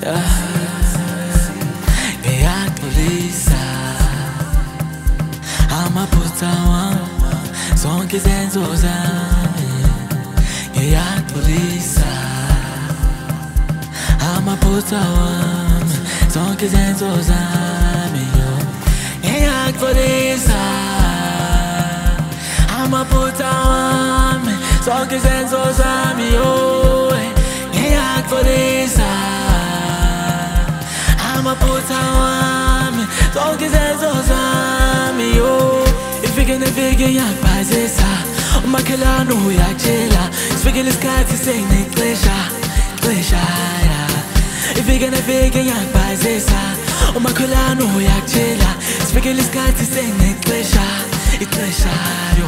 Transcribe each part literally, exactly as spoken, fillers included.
Ngiyaqolisa amaphutha wami zonke izenzo zami. Ngiyaqolisa amaphutha wami zonke izenzo zami. Ngiyaqolisa amaphutha wami zonke izenzo zami. Ngiyaqolisa amaphutha wami zonke izenzo zami. Ifike nefike ngiyakubhazisa, umakhelwane uyakutshela sifikile isikhathi senginexesha xesha ya. Ifike nefike ngiyakubhazisa, umakhelwane uyakutshela sifikile isikhathi senginexesha ixesha yo.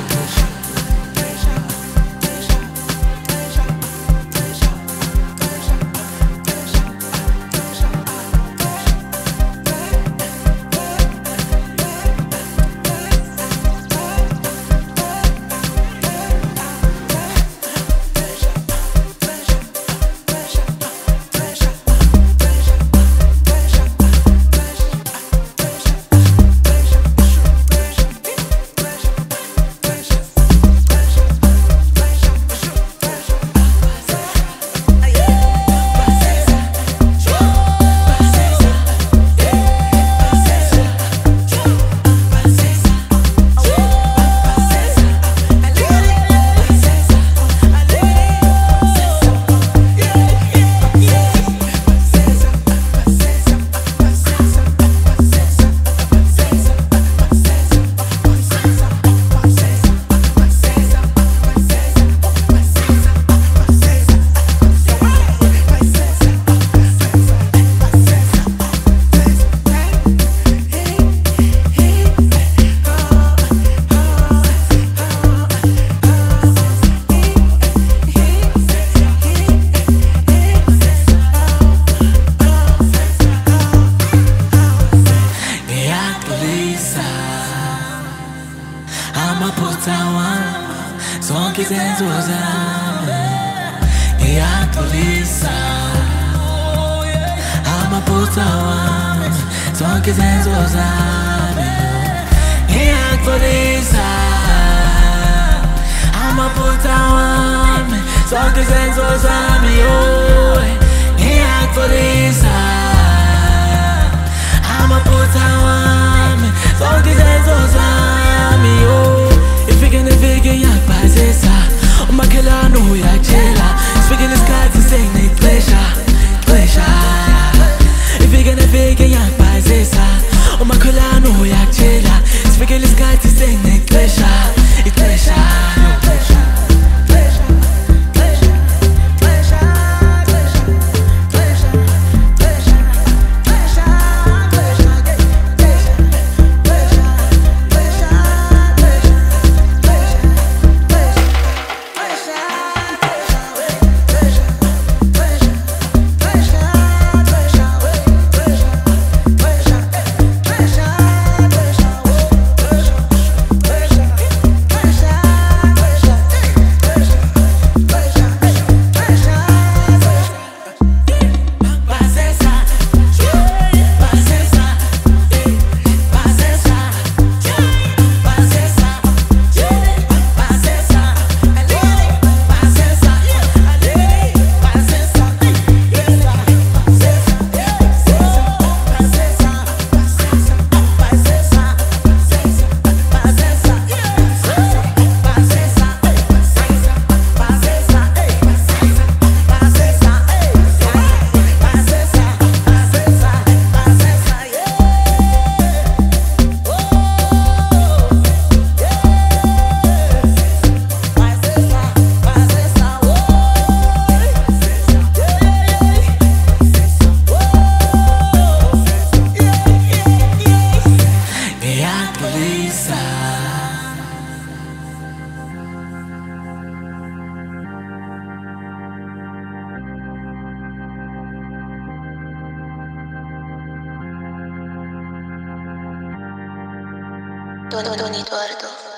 Amaphutha wami zonke izenzo zami. Ngiyaqolisa amaphutha wami zonke izenzo zami. Ngiyaqolisa amaphutha wami zonke izenzo zami. Ngiyaqolisa amaphutha wami zonke izenzo zami. Ifike nefike ngiyakubhazisa, umakhelwane uyakutshela sifikile isikhathi senginexesha xesha ya. Ifike nefike ngiyakubhazisa, umakhelwane uyakutshela sifikile isikhathi senginexesha ixesha yo. Don Eduardo.